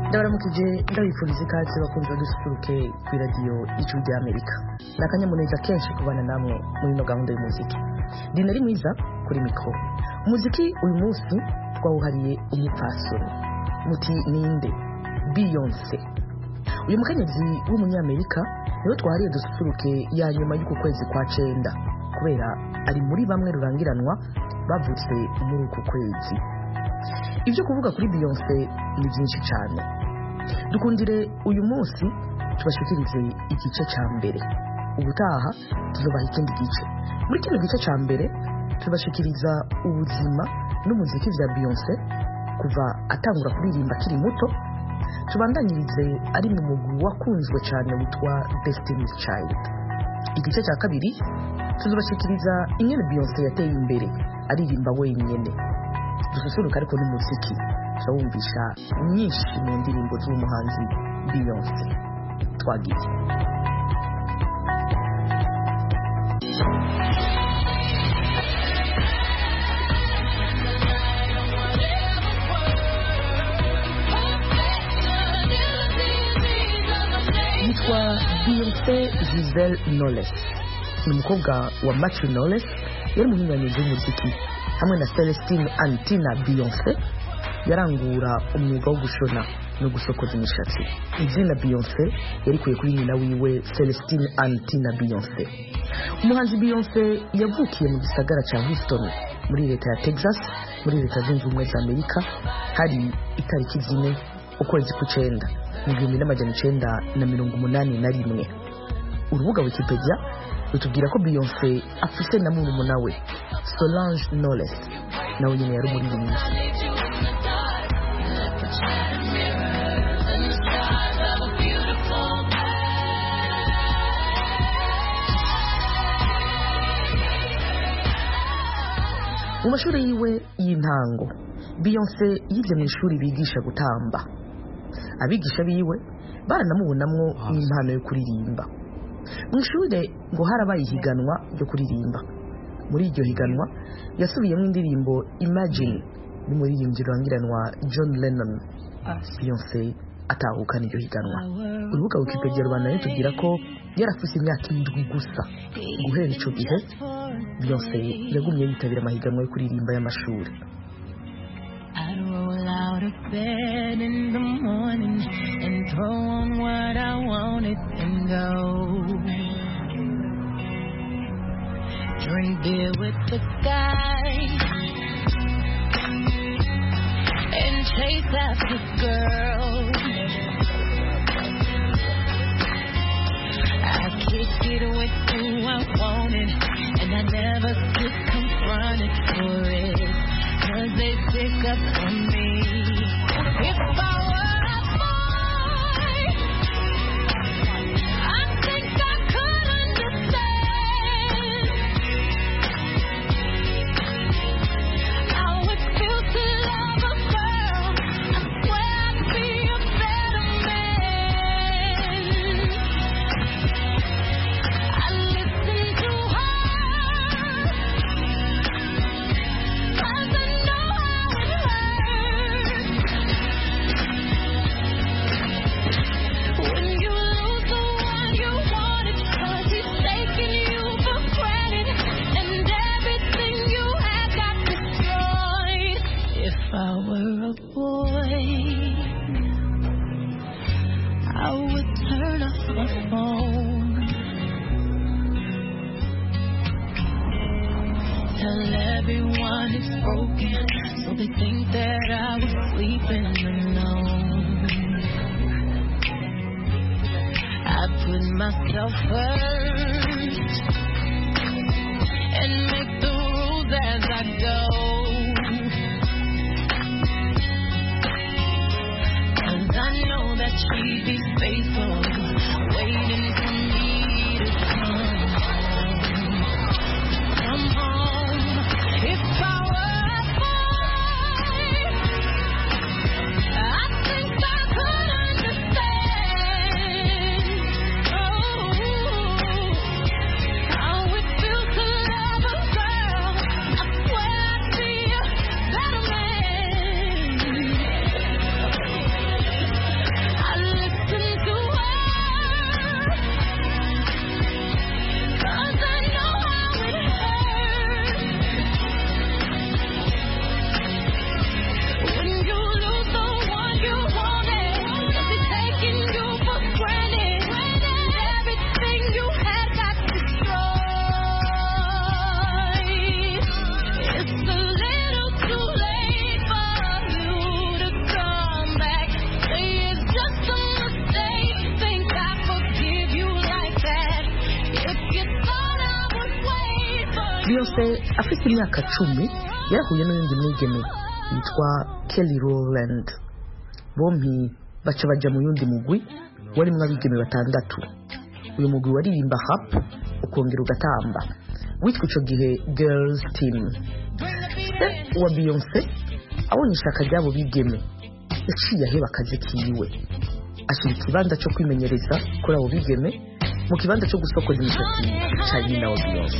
ndabaramukije ndabifuriza ikaze bakunze dususuruke ku radio Ijwi ry'Amerika. Nakanyamuneza kenshi kubana namwe muri no gahunda y'umuziki. Dinari mwiza kuri mikro. Umuziki uyu munsi twawuhariye umupfasoni. Muti ninde? Beyoncé. Uyu mukenyezi w'umunyamerika niwe twahariye dususuruke ya nyuma y'uko kwezi kwa 9 kubera ari muri bamwe rurangiranwa bavutse muri uko kwezi. Ibyo kuvuga kuri Beyoncé ni byinshi cyane. Dukundire uyu munsi tubashikirize igice cya mbere. Ubutaha tuzobaha ikindi gice. Muri kino gice cya mbere tubashikiriza ubuzima n'umuziki vya Beyoncé kuva atangura kuririmba akiri muto. Tubandanyirize ari mu mugwi wakunzwe cyane witwa Destiny's Child. Igice cya kabiri tuzobashikiriza ingene Beyoncé yateye imbere aririmba wenyene. Dususuruka ariko n'umuziki turabumvisha nyinshi mu ndirimbo z'umuhanzi Beyoncé. Twagiye. Yitwa Beyoncé Giselle Knowles. Ni umukobwa wa Matthew Knowles yari muhinyanyuzi w'umuziki hamwe na Celestine Antina Beyoncé yarangura umwuga wo gushona no gusokoza imishatsi. Izina Beyoncé yarikuye kuri nyina wiwe Celestine Antina Beyoncé. Umuhanzi Beyoncé yavukiye mu gisagara cya Houston muri leta ya Texas muri leta zunze ubumwe za Amerika hari itariki 4 ukwezi ku-9 mu 1981. Urubuga Wikipedia rutubwira ko Beyoncé afise na murumuna we Solange Knowles nawe nyine yari umuririmbyi. Mu mashuri yiwe y'intango Beyoncé yize mu ishuri bigisha gutamba. Abigisha biwe baranamubonamwo impano yo kuririmba. Mu ishuri ngo harabaye ihiganwa ryo kuririmba. Muri iryo higanwa yasubiyemo indirimbo Imagine n'umuririmbyi rurangiranwa John Lennon. Beyoncé atahukana iryo higanwa. Urubuga Wikipedia rubandanya rutubwira ko yarafise imyaka 7 gusa. Guhera ico gihe Beyoncé yagumye yitabira amahiganwa yo kuririmba y'amashuri. Out of bed in the morning and throw on what I wanted and go. Drink beer with the guys and chase after girls. I kicked it with who I wanted and I never get confronted for it. 'Cause they pick up on me. If I were a boy, I think I could understand how it feels to love a girl. I swear I'd be a better man. I listen to her. If I were a boy, I would turn off my phone. Tell everyone it's broken, so they think that I was sleeping alone. I put myself first and make the rules as I go. I know that she'd be faithful, waiting for me to come home. If I were a boy, I think I could understand how it feels to love a girl. I swear I'd Beyonce afite imyaka 10 yarahuye n'undi mwigeme yitwa Kelly Rowland. Bombi baca baja mu yundi mugwi warimwo abigeme 6. Uyu mugwi waririmba rap ukongera ugatamba witwa ico gihe Girls Team. Wa Beyonce abonye ishaka ryabo bigeme yaciye aheba akazi kiwe ashyira ikibanza cyo kwimenyereza kuri abo bigeme mu kibanza cyo gusokoza imisatsi cya nyina wa Beyonce.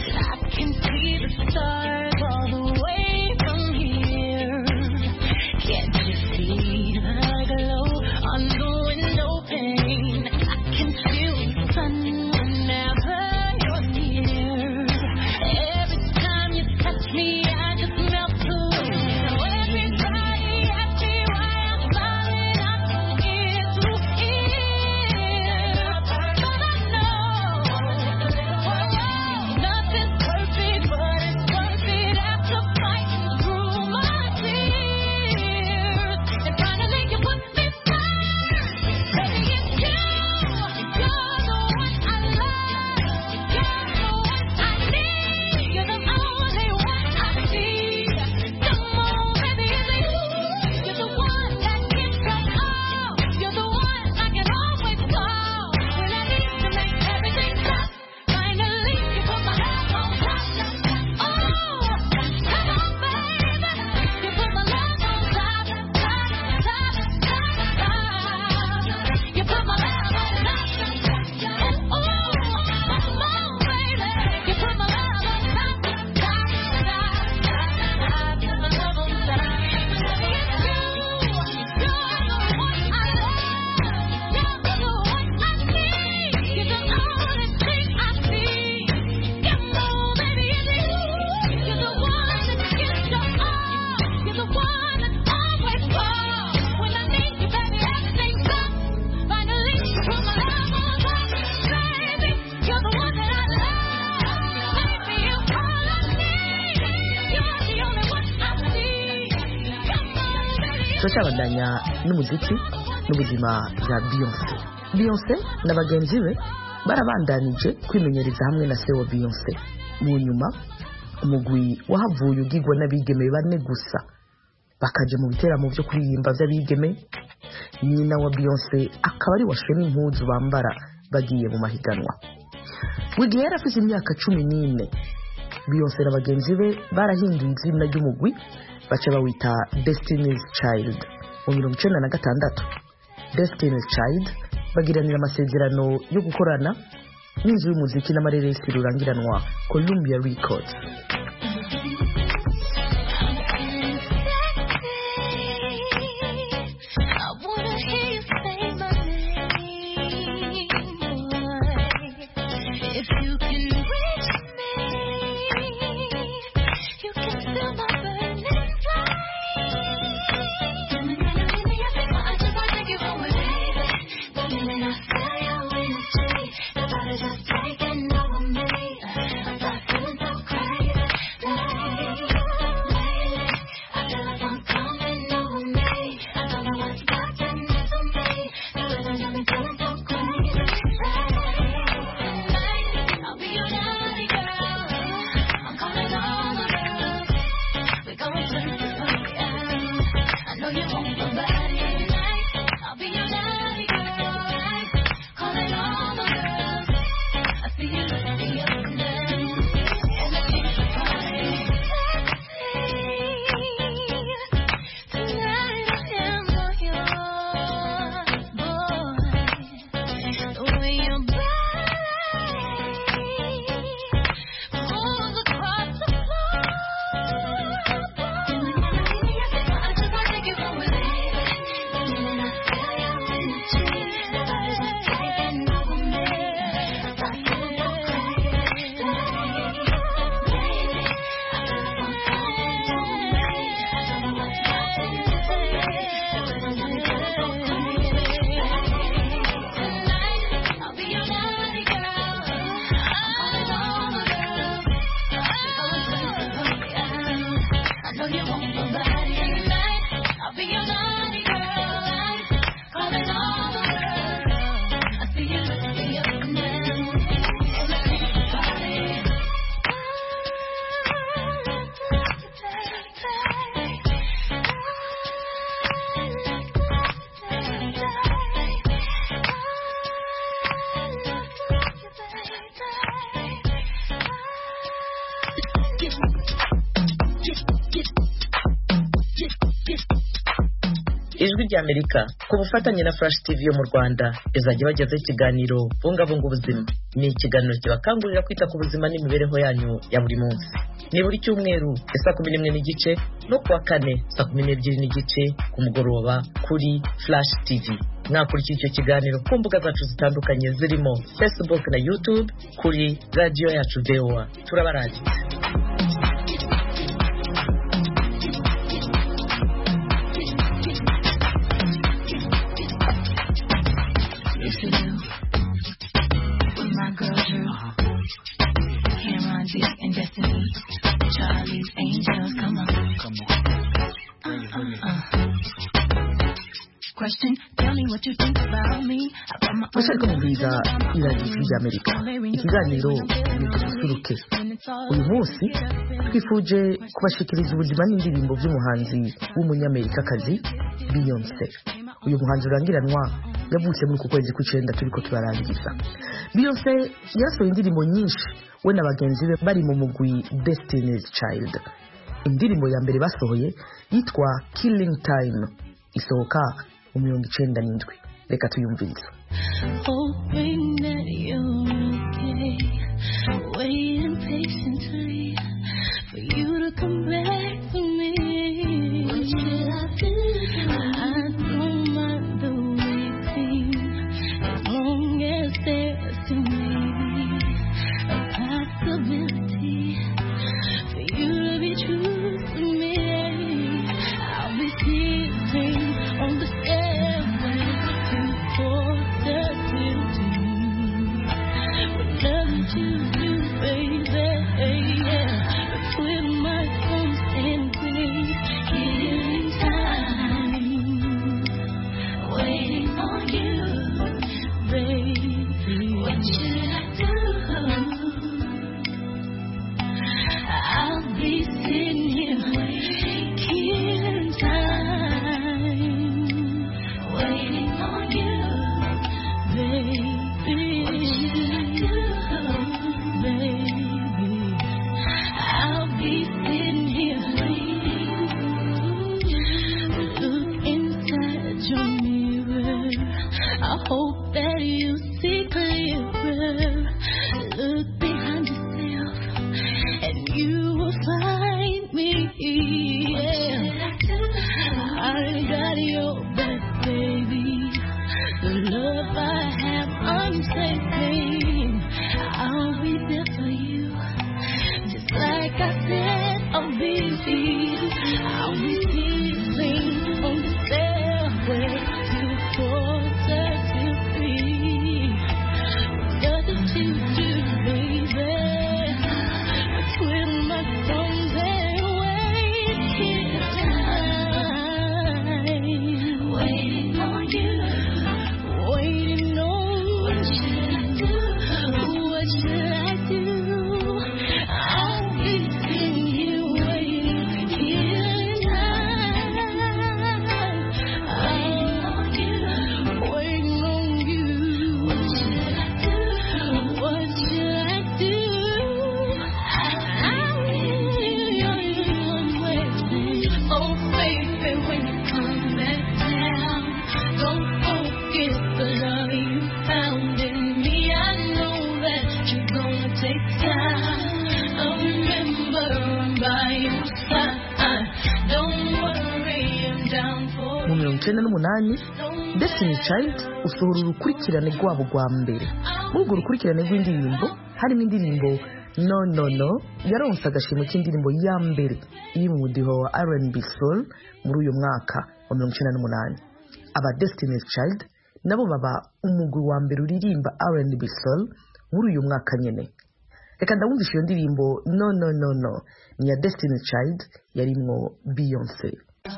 Turacabandanya n'umuziki n'ubuzima bwa Beyonce na bagenzi be barabandanije kwimenyereza hamwe na se wa Beyonce. Mu nyuma umugwi wahavuye ugigwa n'abigeme 4 gusa bakaje mu biteramo byo kuririmba by'abigeme. Nyina wa Beyonce akaba ari washwe n'impuzu bambara bagiye mu mahiganwa. Wigiye yarafise imyaka 14. Beyonce na bagenzi be barahinduye izina ry'umugwi baca bawita Destiny's Child. Mu 1996 Destiny's Child bagiranira amasezerano yo gukorana n'inzu y'umuziki n'amareresi rurangiranwa Columbia Records. ry'Amerika ku bufatanye na Flash TV yo mu Rwanda izajya bagezaho ikiganiro bungabunga ubuzima. Ni ikiganiro kibakangurira kwita ku buzima n'imibereho yanyu ya buri munsi. Ni buri cyumweru saa 11:30 no kuwa kane saa 12:30 ku mugoroba kuri Flash TV. Mwakurikira icyo kiganiro ku mbuga zacu zitandukanye zirimo Facebook na YouTube kuri radio yacu VOA. Turabarangije. And Destiny, Charlie's Angels, come on. Question, tell me what you think about me. Mushaka mubwiza iradiyo y'Amerika. Ikiganiro ni dususuruke. Uyu munsi twifuje kubashikiriza ubuzima n'indirimbo by'umuhanzi w'umunyamerikakazi Beyonce. Uyu muhanzi urangiranwa yavutse muri ku kwezi kw'icenda turiko turarangiza. Beyonce yasohoye indirimbo nyinshi we na bagenzi be bari mu mugwi Destiny's Child. Indirimbo ya mbere basohoye yitwa Killing Time isohoka mu 1997. Reka tuyumvirize. Hoping that you're okay, waiting patiently for you to come back to me. What should I do? I don't mind the waiting as long as there's to me a possibility for you to be true to me. I'll be sitting on the stairway to closer to you. With nothing to do, baby, yeah. Between my thumbs and knees, killing time, waiting on you, baby. What should I do? I'll be sitting here killing time, waiting on you, baby. What should I do, baby? I'll be sitting here look inside your mirror. I hope that you see clearer. Look behind yourself and you will find me. Yeah. I got your back, baby. The love I have, I'm taking. I'll be there for you. Just like I said, I'll be sitting on the stairway to closer to free. Nothing to do, baby. Between my thumbs and waiting time, waiting on you, waiting on. What should I do? What should I do? I'll be sitting here waiting, killing time, waiting on you, waiting on you. What should I do? What should I do? Oh, baby, when you come back down, don't forget the love you found in me. I know that you're gonna take time. Remember, I'm by your side. Don't worry, I'm down for Mu 1998 Destiny's Child usohora urukurikirane rwabo rwa mbere. Muri urwo rukurikirane rw'indirimbo harimo indirimbo No No No yaronse agashimo k'indirimbo ya mbere iri mu mudiho wa R&B Soul muri uyu mwaka wa 1998. Aba Destiny's Child nabo baba umugwi wa mbere uririmba R&B Soul muri uyu mwaka nyene. Reka ndawumvisha iyo ndirimbo No No No No ni ya Destiny's Child yarimwo Beyonce.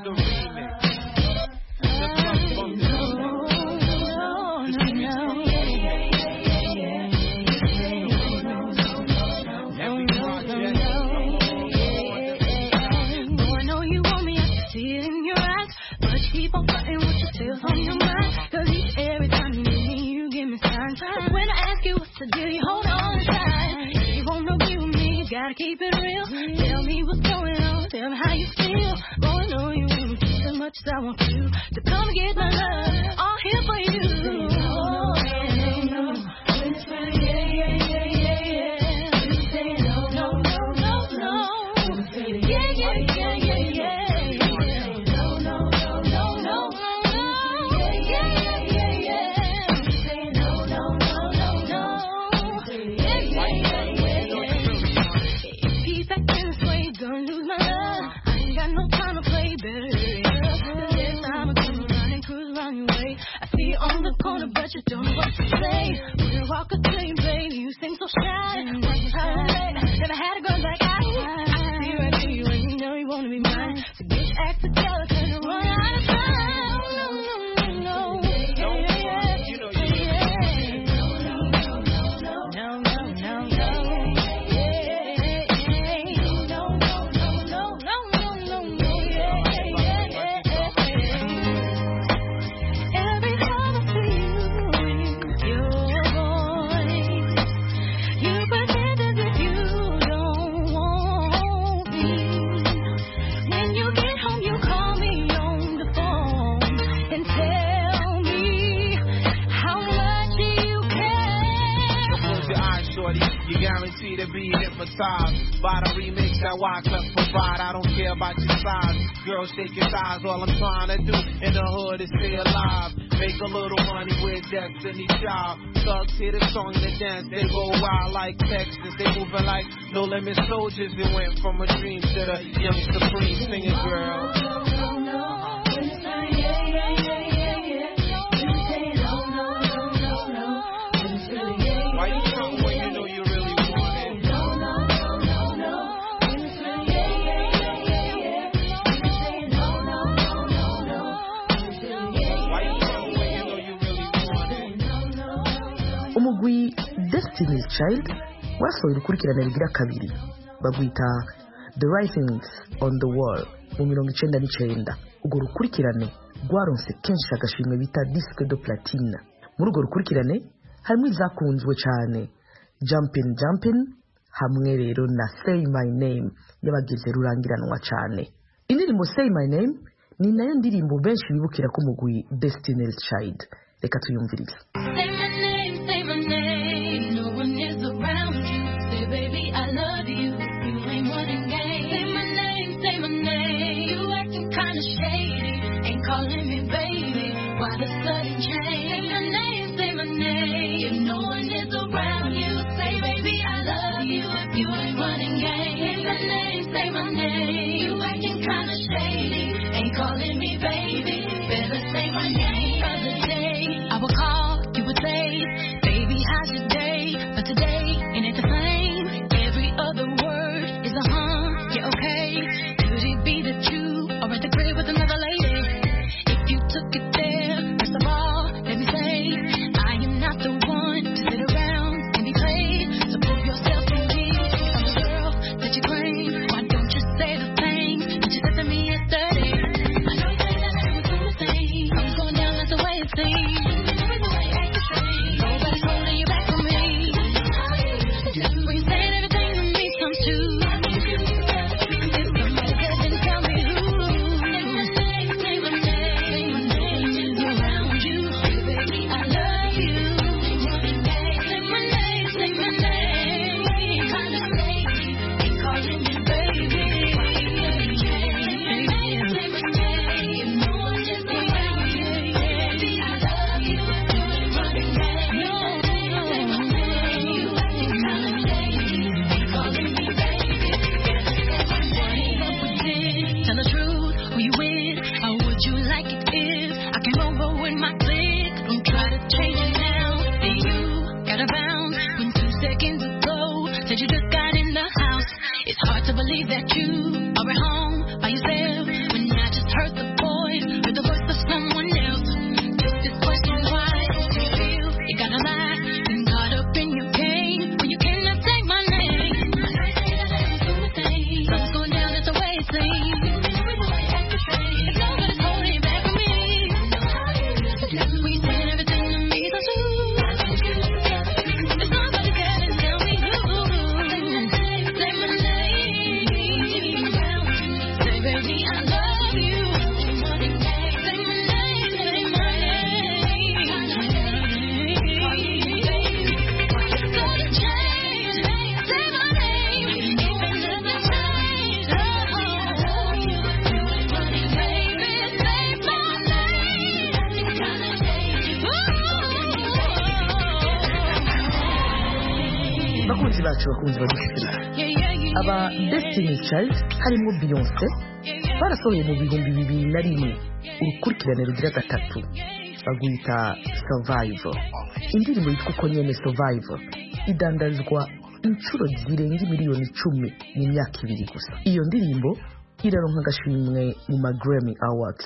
Keep on fighting with your tails on your mind. Cause every time you need me, you give me signs. But when I ask you what's the deal, you hold on tight. If you wanna be with me, you gotta keep it real. Tell me what's going on, tell me how you feel. Boy, I know you want me too much, so I want you to come get my love. All here for you. But you don't know what to say. When you walk a clean, baby, you seem so shy. Never had a girl like I see right through you, and you know you want to be mine. So get your act together, 'cause you're running out of time. No. To be hypnotized by the remix that Wyclef provide. I don't care about your size. Girl, shake your thighs. All I'm trying to do in the hood is stay alive. Make a little money with Destiny Child. Thugs hear the song and dance. They go wild like Texas. They moving like No Limit Soldiers. It went from a dream to the young supreme singer, girl. Why you talking when you know you really want it? Why you talking when you know you really want it? umugwi Destiny's Child wasohoye urukurikirane rugira kabiri bagwita The Writings on the Wall mu 1999. Urwo rukurikirane rwaronse kenshi agashimwe bita disque de platine. Muri urwo rukurikirane harimo izakunzwe cyane Jumpin' hamwe rero na Say My Name yabagize rurangiranwa cyane. Indirimbo Say My Name ni nayo ndirimbo benshi bibukira ko umugwi Destiny's Child. Reka tuyumvirize. Say my name, no one is around you. Say baby I love you, you ain't running game. Say my name, you acting kinda shady, ain't calling me baby, why the sudden change? Say my name, if no one is around you. Say baby I love you, you ain't running game. Say my name, you acting kinda shady, ain't calling me baby, better say my name. Other day I would call, you would say, baby how's your day? But today it ain't the same. Every other word is a yeah okay. Could it be that you are at the crib with another lady? If you took it there, first of all let me say, I am not the one to sit around and be played. So prove yourself to me, I'm the girl that you claim. Why don't you say the things that you said to me yesterday? I know you say that everything the same. I'm going down, that's the way it seems. Nobody's holding you back from me. When you say everything to me comes true. If somebody said, then tell me who. Say my name, around you. Baby, I love you. Say my name, kinda crazy, ain't calling me baby. Say my name, no one is around you. Baby, I love you. Running back, no. Say my name, you acting kinda shady, ain't calling me baby. Tell the truth, who you with? How would you like it if I came over with my clique? Don't try to change it now. Then you gotta bounce when 2 seconds ago said you just got in the house. It's hard to believe that you are at home by yourself when I just heard the voice of someone else. Just this question, why do you feel you gotta lie? Been caught up in your game when you cannot say my name. I know you say that every single thing. Something's going down, that's the way it seems. If nobody's holding you back from me, when you say everything to me comes true. If somebody said it, tell me who. Say my name, say baby bacu bakunzi badushyikira aba Destiny Child harimo Beyonce barasohoye mu 2001 urukurikirane rugira gatatu bagwita Survivor. Indirimbo yitwa uko nyene Survivor idandazwa inshuro zirenga miliyoni 10 mu myaka 2 gusa. Iyo ndirimbo iraronka agashimwe mu Grammy Awards.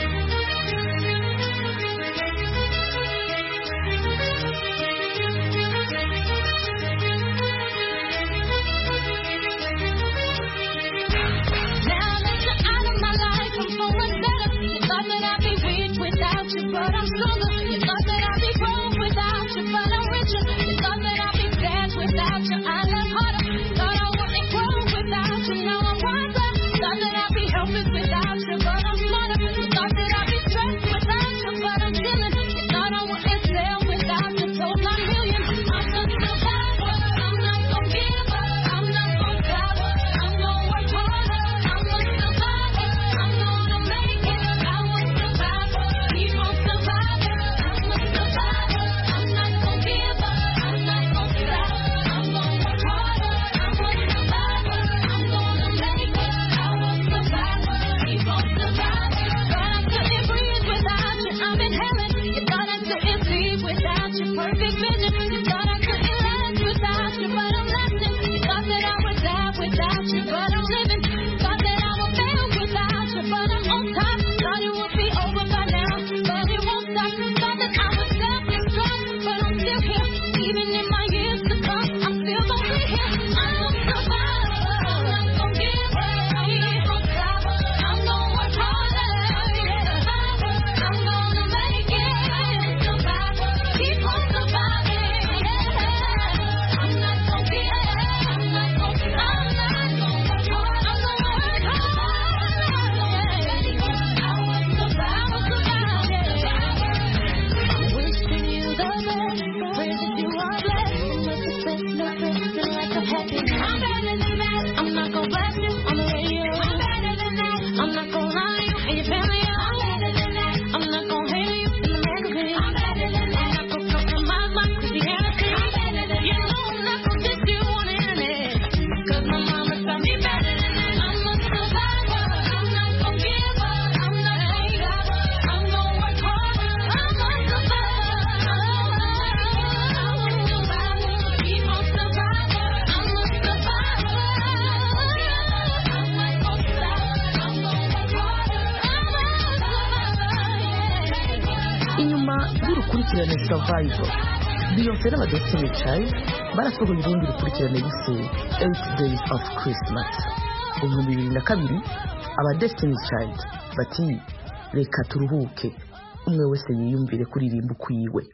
Survivor. Beyonce n'aba Destiny Child barasohoye urundi rukurikirane bise 8 Days of Christmas. Mu 2002 aba Destiny Child bati reka turuhuke umwe wese yiyumvire kuririmba ukwiwe.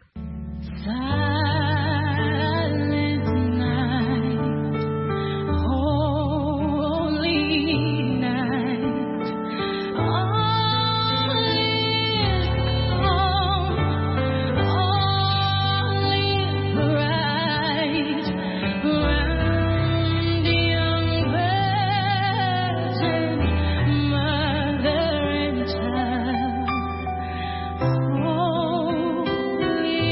Oh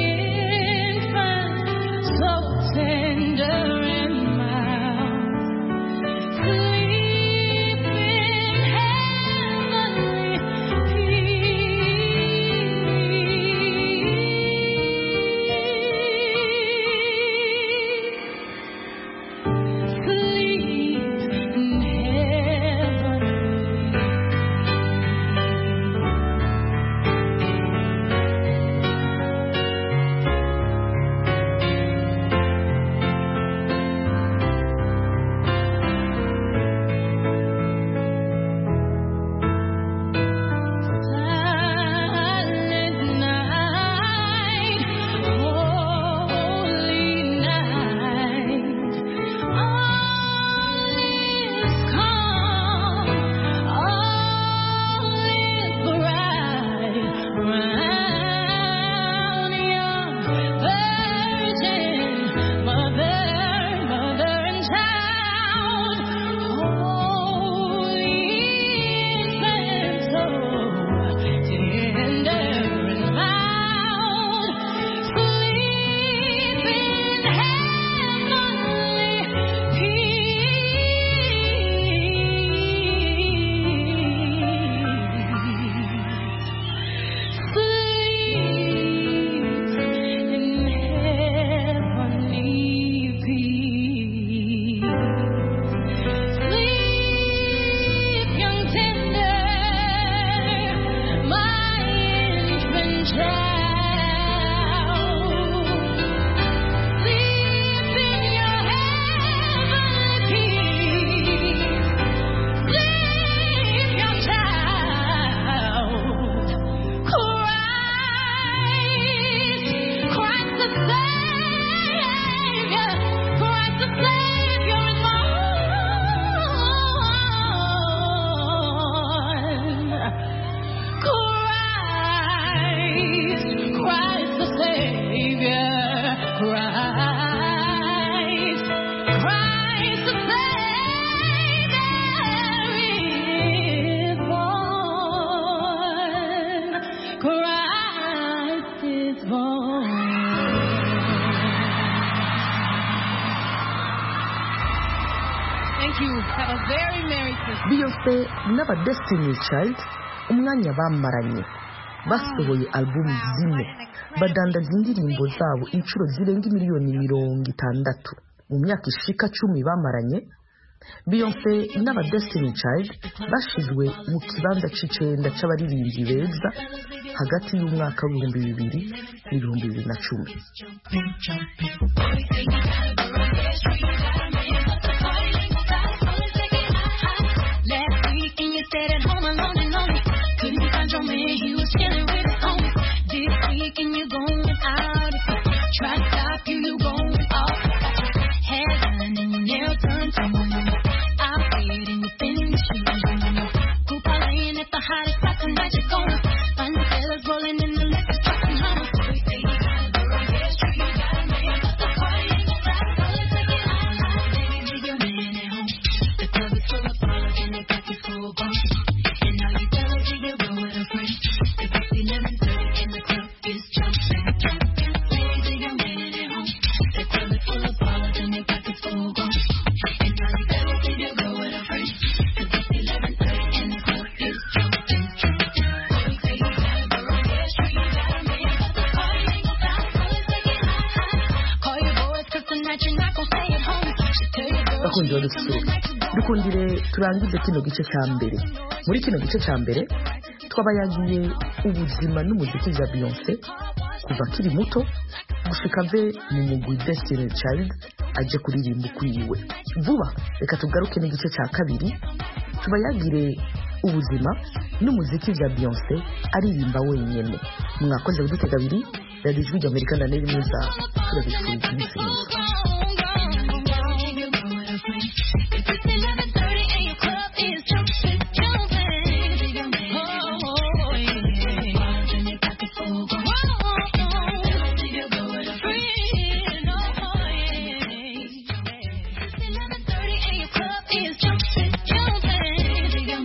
Beyonce n'aba Destiny Child umwanya bamaranye basohoye album zimwe badandaza indirimbo zabo inshuro zirenga miliyoni 60 mu myaka ishika 10 bamaranye. Beyonce n'aba Destiny Child bashizwe mu kibanza c'icenda c'abaririmbyi beza hagati y'umwaka w'2000 n'2010. Dukundire turangize kino gice cya mbere. Muri kino gice cya mbere twabayagiye ubuzima n'umuziki bya Beyonce kuva kiri muto gushika ave mu mugwi Destiny Child aje kuririmba kwiwe. Vuba reka tugaruke n'igice cya kabiri tubayagire ubuzima n'umuziki bya Beyonce aririmba wenyene. Mwakoze kudutega abiri Radio Ijwi ry'Amerika na Neri Muza turabifurije iminsi myiza.